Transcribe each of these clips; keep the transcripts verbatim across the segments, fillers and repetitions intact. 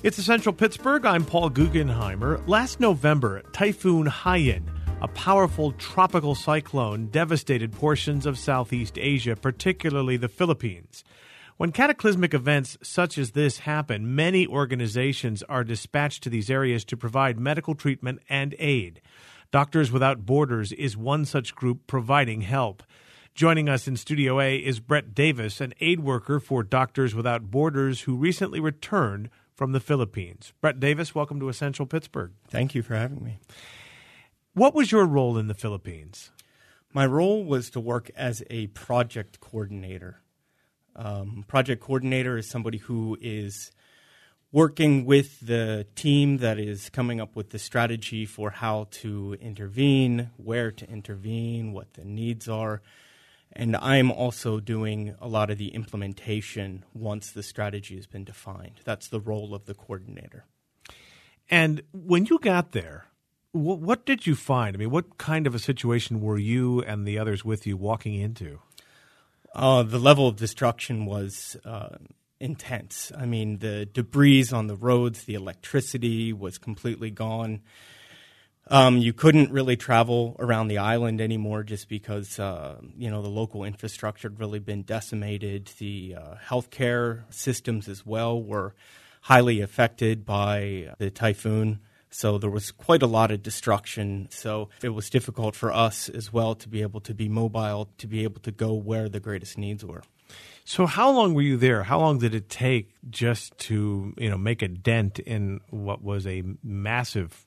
It's Essential Pittsburgh. I'm Paul Guggenheimer. Last November, Typhoon Haiyan, a powerful tropical cyclone, devastated portions of Southeast Asia, particularly the Philippines. When cataclysmic events such as this happen, many organizations are dispatched to these areas to provide medical treatment and aid. Doctors Without Borders is one such group providing help. Joining us in Studio A is Brett Davis, an aid worker for Doctors Without Borders who recently returned from the Philippines. Brett Davis, welcome to Essential Pittsburgh. Thank you for having me. What was your role in the Philippines? My role was to work as a project coordinator. Um, project coordinator is somebody who is working with the team that is coming up with the strategy for how to intervene, where to intervene, what the needs are. And I'm also doing a lot of the implementation once the strategy has been defined. That's the role of the coordinator. And when you got there, what, what did you find? I mean, what kind of a situation were you and the others with you walking into? Uh, the level of destruction was uh, intense. I mean, the debris on the roads, the electricity was completely gone. Um, you couldn't really travel around the island anymore just because, uh, you know, the local infrastructure had really been decimated. The uh, healthcare systems as well were highly affected by the typhoon. So there was quite a lot of destruction. So it was difficult for us as well to be able to be mobile, to be able to go where the greatest needs were. So how long were you there? How long did it take just to, you know, make a dent in what was a massive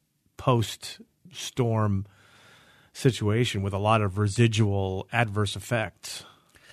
post-storm situation with a lot of residual adverse effects?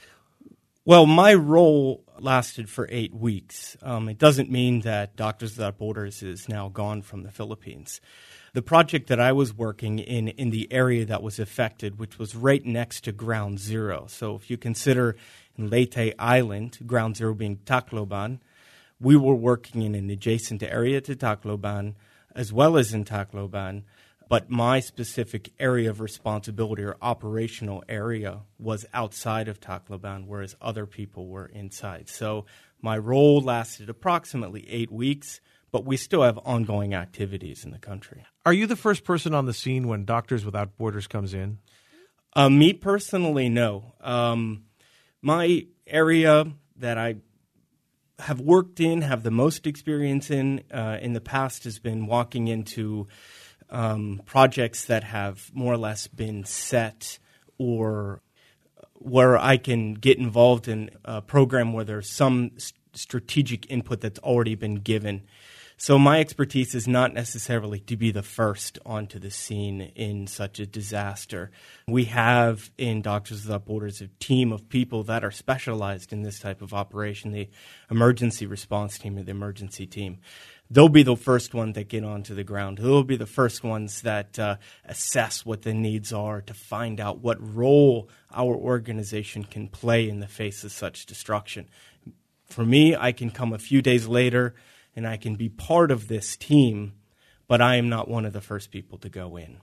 Well, my role lasted for eight weeks. Um, it doesn't mean that Doctors Without Borders is now gone from the Philippines. The project that I was working in, in the area that was affected, which was right next to Ground Zero. So if you consider in Leyte Island, Ground Zero being Tacloban, we were working in an adjacent area to Tacloban, as well as in Tacloban, but my specific area of responsibility or operational area was outside of Tacloban, whereas other people were inside. So my role lasted approximately eight weeks, but we still have ongoing activities in the country. Are you the first person on the scene when Doctors Without Borders comes in? Uh, me personally, no. Um, my area that I have worked in, have the most experience in uh, in the past has been walking into um, projects that have more or less been set, or where I can get involved in a program where there's some st- strategic input that's already been given. So my expertise is not necessarily to be the first onto the scene in such a disaster. We have in Doctors Without Borders a team of people that are specialized in this type of operation, the emergency response team or the emergency team. They'll be the first ones that get onto the ground. They'll be the first ones that uh, assess what the needs are to find out what role our organization can play in the face of such destruction. For me, I can come a few days later and I can be part of this team, but I am not one of the first people to go in.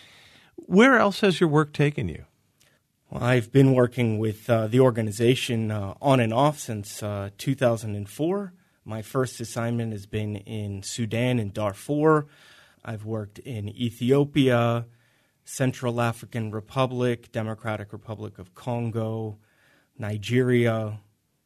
Where else has your work taken you? Well, I've been working with uh, the organization uh, on and off since uh, two thousand four. My first assignment has been in Sudan and Darfur. I've worked in Ethiopia, Central African Republic, Democratic Republic of Congo, Nigeria,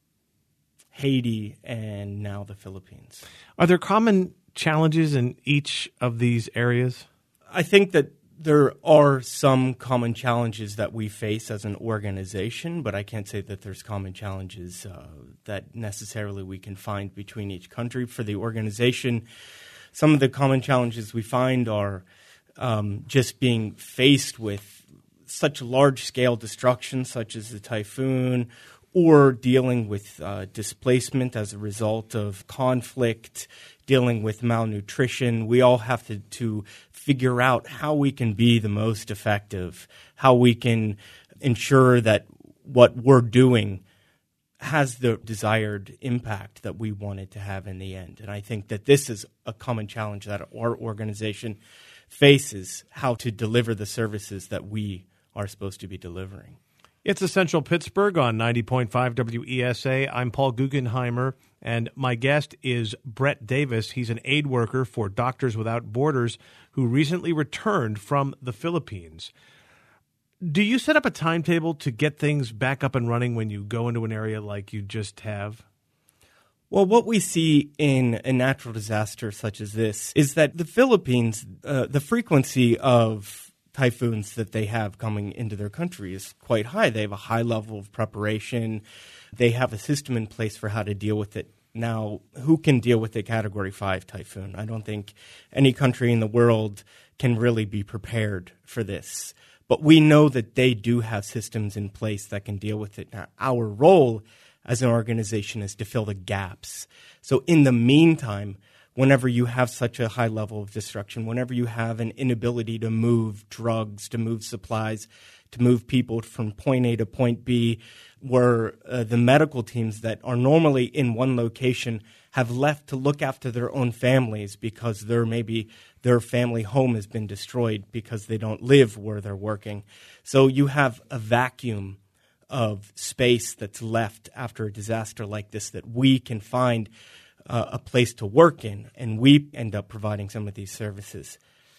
Haiti, and now the Philippines. Are there common challenges in each of these areas? I think that there are some common challenges that we face as an organization, but I can't say that there's common challenges uh, that necessarily we can find between each country. For the organization, some of the common challenges we find are um, just being faced with such large-scale destruction, such as the typhoon, or dealing with uh, displacement as a result of conflict, dealing with malnutrition. We all have to, to figure out how we can be the most effective, how we can ensure that what we're doing has the desired impact that we want it to have in the end. And I think that this is a common challenge that our organization faces, how to deliver the services that we are supposed to be delivering. It's Essential Pittsburgh on ninety point five W E S A. I'm Paul Guggenheimer, and my guest is Brett Davis. He's an aid worker for Doctors Without Borders who recently returned from the Philippines. Do you set up a timetable to get things back up and running when you go into an area like you just have? Well, what we see in a natural disaster such as this is that the Philippines, uh, the frequency of typhoons that they have coming into their country is quite high. They have a high level of preparation. They have a system in place for how to deal with it. Now, who can deal with a Category five typhoon? I don't think any country in the world can really be prepared for this. But we know that they do have systems in place that can deal with it. Now, our role as an organization is to fill the gaps. So in the meantime, whenever you have such a high level of destruction, whenever you have an inability to move drugs, to move supplies, to move people from point A to point B, where uh, the medical teams that are normally in one location have left to look after their own families because their maybe their family home has been destroyed because they don't live where they're working. So you have a vacuum of space that's left after a disaster like this that we can find Uh, a place to work in, and we end up providing some of these services.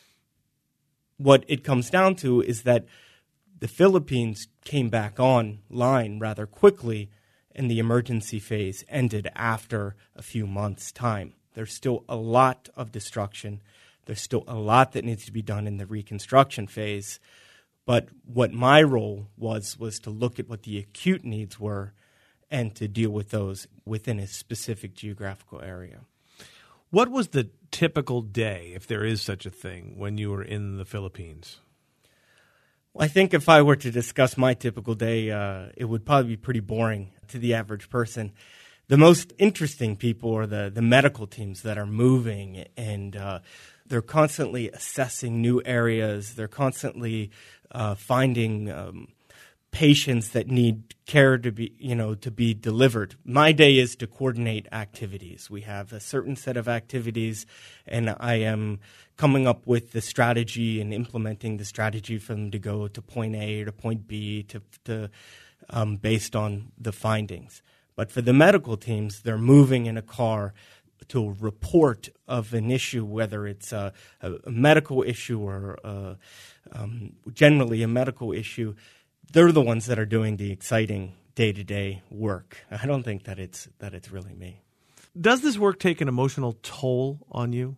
What it comes down to is that the Philippines came back online rather quickly, and the emergency phase ended after a few months' time. There's still a lot of destruction. There's still a lot that needs to be done in the reconstruction phase. But what my role was was to look at what the acute needs were and to deal with those within a specific geographical area. What was the typical day, if there is such a thing, when you were in the Philippines? Well, I think if I were to discuss my typical day, uh, it would probably be pretty boring to the average person. The most interesting people are the, the medical teams that are moving, and uh, they're constantly assessing new areas. They're constantly uh, finding um, patients that need care to be, you know, to be delivered. My day is to coordinate activities. We have a certain set of activities, and I am coming up with the strategy and implementing the strategy for them to go to point A to point B to, to um, based on the findings. But for the medical teams, they're moving in a car to a report of an issue, whether it's a, a medical issue or a, um, generally a medical issue. They're the ones that are doing the exciting day-to-day work. I don't think that it's that it's really me. Does this work take an emotional toll on you?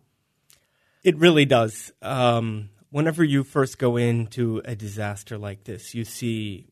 It really does. Um, whenever you first go into a disaster like this, you see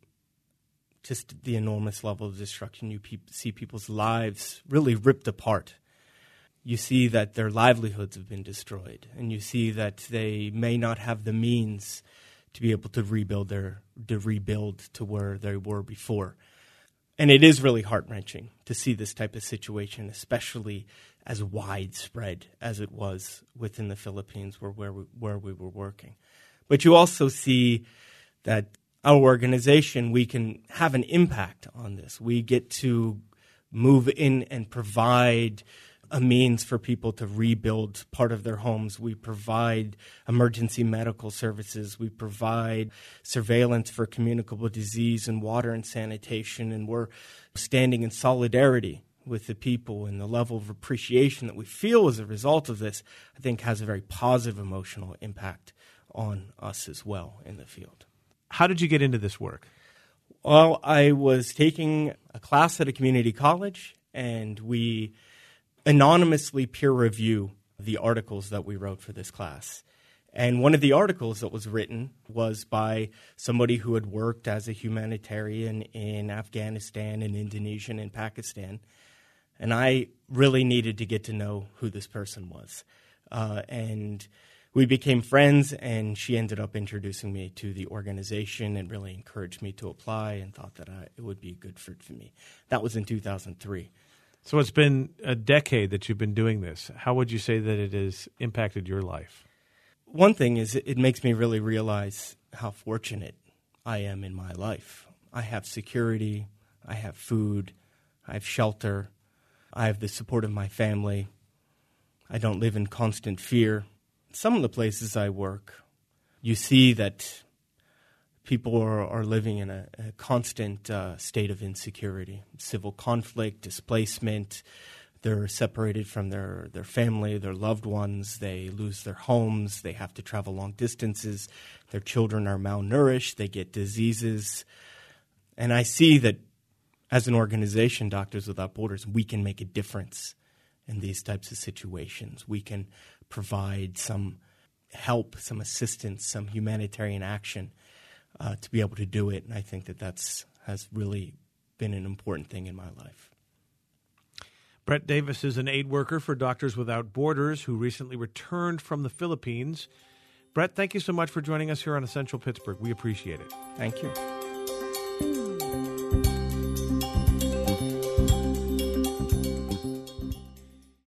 just the enormous level of destruction. You pe- see people's lives really ripped apart. You see that their livelihoods have been destroyed, and you see that they may not have the means to be able to rebuild their to rebuild to where they were before. And it is really heart-wrenching to see this type of situation, especially as widespread as it was within the Philippines where, where, we, where we were working. But you also see that our organization, we can have an impact on this. We get to move in and provide a means for people to rebuild part of their homes. We provide emergency medical services. We provide surveillance for communicable disease and water and sanitation. And we're standing in solidarity with the people, and the level of appreciation that we feel as a result of this, I think, has a very positive emotional impact on us as well in the field. How did you get into this work? Well, I was taking a class at a community college, and we anonymously peer review the articles that we wrote for this class. And one of the articles that was written was by somebody who had worked as a humanitarian in Afghanistan and Indonesia and Pakistan. And I really needed to get to know who this person was. Uh, and we became friends, and she ended up introducing me to the organization and really encouraged me to apply and thought that I, it would be a good fit for me. That was in two thousand three. So it's been a decade that you've been doing this. How would you say that it has impacted your life? One thing is it makes me really realize how fortunate I am in my life. I have security, I have food, I have shelter, I have the support of my family. I don't live in constant fear. Some of the places I work, you see that people are, are living in a, a constant uh, state of insecurity, civil conflict, displacement. They're separated from their, their family, their loved ones. They lose their homes. They have to travel long distances. Their children are malnourished. They get diseases. And I see that as an organization, Doctors Without Borders, we can make a difference in these types of situations. We can provide some help, some assistance, some humanitarian action uh, to be able to do it. And I think that that's has really been an important thing in my life. Brett Davis is an aid worker for Doctors Without Borders who recently returned from the Philippines. Brett, thank you so much for joining us here on Essential Pittsburgh. We appreciate it. Thank you.